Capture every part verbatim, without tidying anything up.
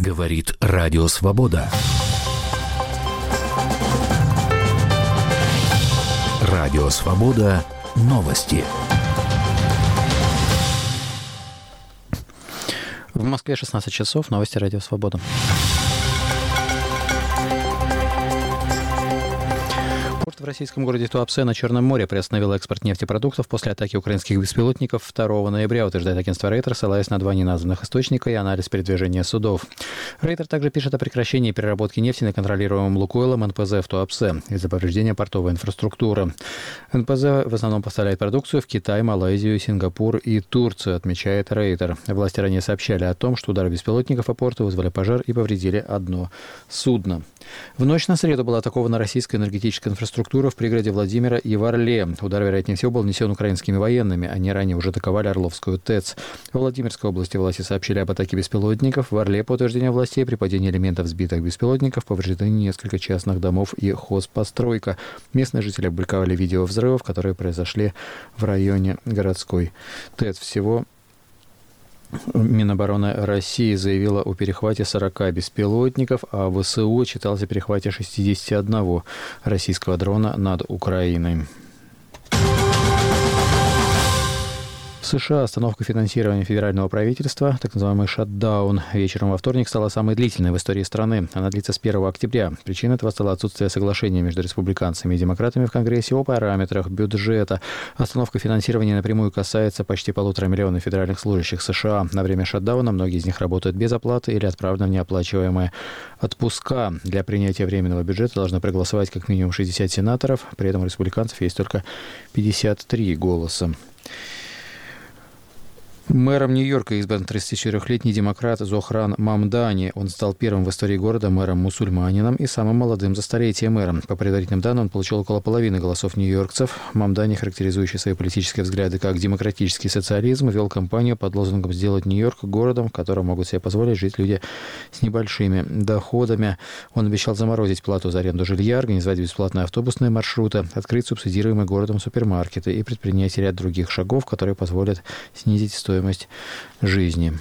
Говорит Радио Свобода. Радио Свобода. Новости. В Москве шестнадцать часов. Новости Радио Свобода. Порт в российском городе Туапсе на Черном море приостановил экспорт нефтепродуктов после атаки украинских беспилотников второго ноября, утверждает агентство Рейтер, ссылаясь на два неназванных источника и анализ передвижения судов. Рейтер также пишет о прекращении переработки нефти на контролируемом Лукойлом эн пэ зэ в Туапсе из-за повреждения портовой инфраструктуры. эн пэ зэ в основном поставляет продукцию в Китай, Малайзию, Сингапур и Турцию, отмечает Рейтер. Власти ранее сообщали о том, что удары беспилотников о порты вызвали пожар и повредили одно судно. В ночь на среду была атакована российская энергетическая инфраструктура в пригороде Владимира и в Орле. Удар, вероятнее всего, был нанесен украинскими военными. Они ранее уже атаковали Орловскую ТЭЦ. В Владимирской области власти сообщили об атаке беспилотников. В Орле, по утверждению властей, при падении элементов сбитых беспилотников повреждены несколько частных домов и хозпостройка. Местные жители опубликовали видео взрывов, которые произошли в районе городской ТЭЦ. Всего Минобороны России заявила о перехвате сорока беспилотников, а вэ эс у отчиталось о перехвате шестидесяти одного российского дрона над Украиной. В США остановка финансирования федерального правительства, так называемый шатдаун, вечером во вторник стала самой длительной в истории страны. Она длится с первого октября. Причиной этого стало отсутствие соглашения между республиканцами и демократами в Конгрессе о параметрах бюджета. Остановка финансирования напрямую касается почти полутора миллионов федеральных служащих США. На время шатдауна многие из них работают без оплаты или отправлены в неоплачиваемые отпуска. Для принятия временного бюджета должны проголосовать как минимум шестьдесят сенаторов. При этом у республиканцев есть только пятьдесят три голоса. Мэром Нью-Йорка избран тридцатичетырёхлетний демократ Зохран Мамдани. Он стал первым в истории города мэром-мусульманином и самым молодым за столетие мэром. По предварительным данным, он получил около половины голосов нью-йоркцев. Мамдани, характеризующий свои политические взгляды как демократический социализм, вел кампанию под лозунгом «Сделать Нью-Йорк городом, в котором могут себе позволить жить люди с небольшими доходами». Он обещал заморозить плату за аренду жилья, организовать бесплатные автобусные маршруты, открыть субсидируемые городом супермаркеты и предпринять ряд других шагов, которые позволят снизить стоимость стоимость жизни.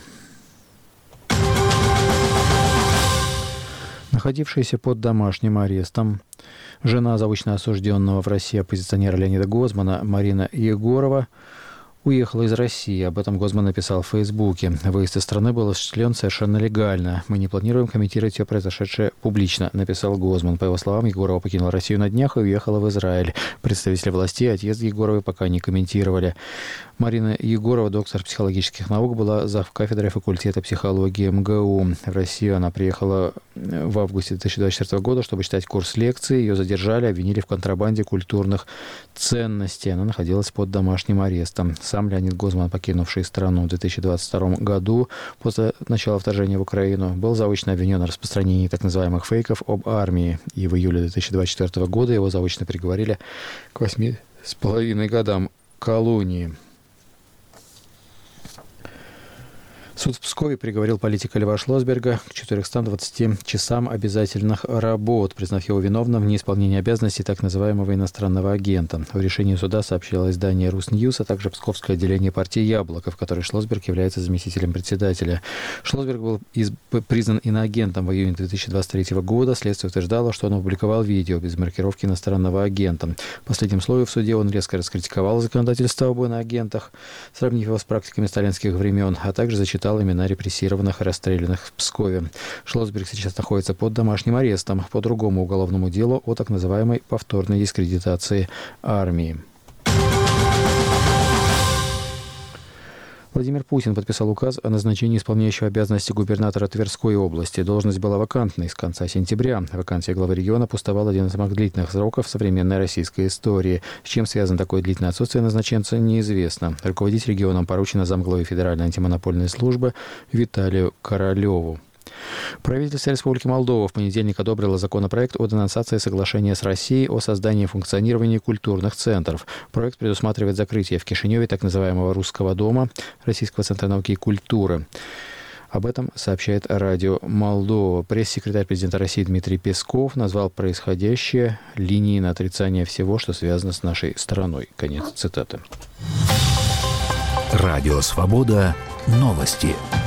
Находившаяся под домашним арестом жена заочно осужденного в России оппозиционера Леонида Гозмана Марина Егорова уехала из России. Об этом Гозман написал в Фейсбуке. Выезд из страны был осуществлен совершенно легально. Мы не планируем комментировать все произошедшее публично, написал Гозман. По его словам, Егорова покинула Россию на днях и уехала в Израиль. Представители властей отъезд Егоровой пока не комментировали. Марина Егорова, доктор психологических наук, была завкафедрой факультета психологии эм гэ у. В Россию она приехала в августе две тысячи двадцать четвёртого года, чтобы читать курс лекций. Ее задержали, обвинили в контрабанде культурных ценностей. Она находилась под домашним арестом. Сам Леонид Гозман, покинувший страну в две тысячи двадцать втором году после начала вторжения в Украину, был заочно обвинен в распространении так называемых фейков об армии. И в июле две тысячи двадцать четвёртого года его заочно приговорили к восьми с половиной годам колонии. Суд в Пскове приговорил политика Льва Шлосберга к четырёмстам двадцати часам обязательных работ, признав его виновным в неисполнении обязанностей так называемого иностранного агента. В решении суда сообщило издание «Русньюз», а также Псковское отделение партии «Яблоко», в которой Шлосберг является заместителем председателя. Шлосберг был из... признан иноагентом в июне две тысячи двадцать третьего года. Следствие утверждало, что он опубликовал видео без маркировки иностранного агента. В последнем слове в суде он резко раскритиковал законодательство об иноагентах, сравнив его с практиками сталинских времен, а также зачитал имена репрессированных и расстрелянных в Пскове. Шлосберг сейчас находится под домашним арестом по другому уголовному делу о так называемой повторной дискредитации армии. Владимир Путин подписал указ о назначении исполняющего обязанности губернатора Тверской области. Должность была вакантной с конца сентября. Вакансия главы региона пустовала один из самых длительных сроков в современной российской истории. С чем связано такое длительное отсутствие назначенца, неизвестно. Руководить регионом поручено замглаве Федеральной антимонопольной службы Виталию Королеву. Правительство Республики Молдова в понедельник одобрило законопроект о денонсации соглашения с Россией о создании и функционировании культурных центров. Проект предусматривает закрытие в Кишиневе так называемого «Русского дома» Российского центра науки и культуры. Об этом сообщает Радио Молдова. Пресс-секретарь президента России Дмитрий Песков назвал происходящее линией на отрицание всего, что связано с нашей страной. Конец цитаты. Радио Свобода. Новости.